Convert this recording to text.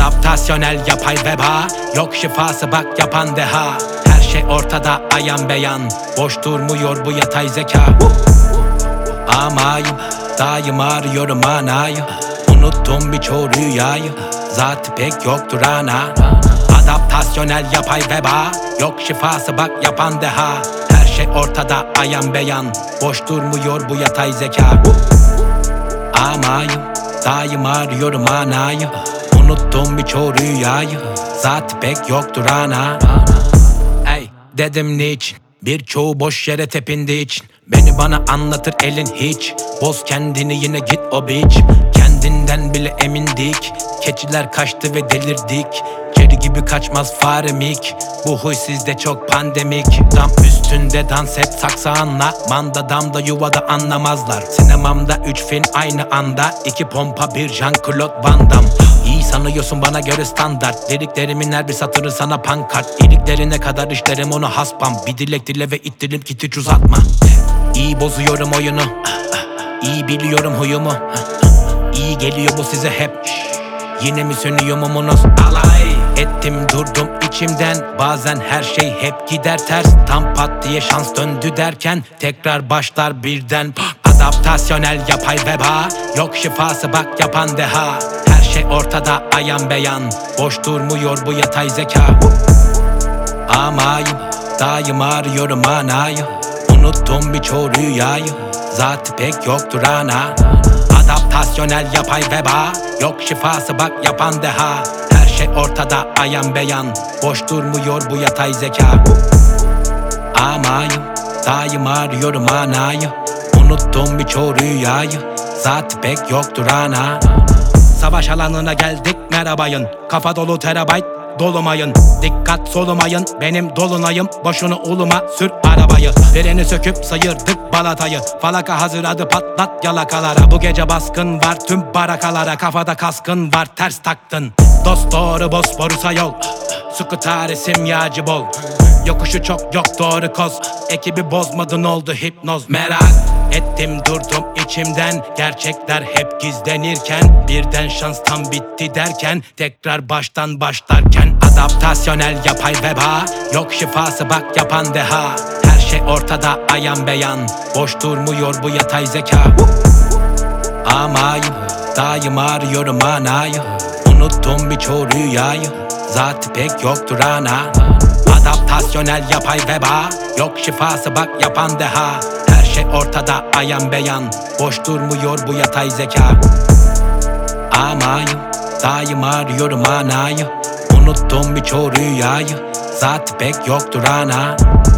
Adaptasyonel yapay veba, yok şifası bak yapan deha. Her şey ortada ayan beyan, boş durmuyor bu yatay zeka. Amayım, daim arıyorum manayı. Unuttum birçoğu rüyayı, zatı pek yoktur ana. Adaptasyonel yapay veba, yok şifası bak yapan deha. Her şey ortada ayan beyan, boş durmuyor bu yatay zeka. Amayım, daim arıyorum manayı. Unuttum birçoğu rüyayı, zatı pek yoktur ana. Ey dedim niçin, birçoğu boş yere tepindiği için. Beni bana anlatır elin hiç, boz kendini yine git o biç. Kendinden bile emindik, keçiler kaçtı ve delirdik. Kedi gibi kaçmaz fare mik, bu huy sizde çok pandemik. Dam üstünde dans et saksağınla, manda damda yuvada anlamazlar. Sinemamda 3 film aynı anda, 2 pompa bir Jean-Claude Van Damme. İyi sanıyorsun bana göre standart, dediklerimin her bir satırı sana pankart. İliklerine kadar işlerim onu haspam, bir dilek dile ve ittirip git hiç uzatma. İyi bozuyorum oyunu, iyi biliyorum huyumu. İyi geliyor bu size hep, yine mi sönüyor mumunuz? Alay ettim durdum içimden, bazen her şey hep gider ters. Tam pat diye şans döndü derken, tekrar başlar birden. Adaptasyonel yapay veba, yok şifası bak yapan deha. Her şey ortada ayan beyan, boş durmuyor bu yatay zeka. Amayım, daim arıyorum manayı. Unuttum birçoğu rüyayı, zatı pek yoktur ana. Adaptasyonel yapay veba, yok şifası bak yapan deha. Her şey ortada ayan beyan, boş durmuyor bu yatay zeka. Amayım, daim arıyorum manayı. Unuttum birçoğu rüyayı, zatı pek yoktur ana. Savaş alanına geldik merhabayın, kafa dolu terabayt dolumayın. Dikkat solumayın, benim dolunayım. Boşuna uluma sür arabayı. Freni söküp sayırdık balatayı. Falaka hazır adı patlat yalakalara. Bu gece baskın var tüm barakalara. Kafada kaskın var ters taktın. Dost doğru Bosporus'a yol, Scutari simyacı bol. Yokuşu çok yok doğru koz, ekibi bozmadın oldu hipnoz. Merak ettim durdum içimden, gerçekler hep gizlenirken. Birden şans tam bitti derken, tekrar baştan başlarken. Adaptasyonel yapay veba, yok şifası bak yapan deha. Her şey ortada ayan beyan, boş durmuyor bu yatay zeka. Amayım, daim arıyorum manayı. Unuttum birçoğu rüyayı, zatı pek yoktur ana. Adaptasyonel yapay veba, yok şifası bak yapan deha. Her şey ortada ayan beyan, boş durmuyor bu yatay zeka. Amayım, daim arıyorum manayı. Unuttum birçoğu rüyayı, zatı pek yoktur ana.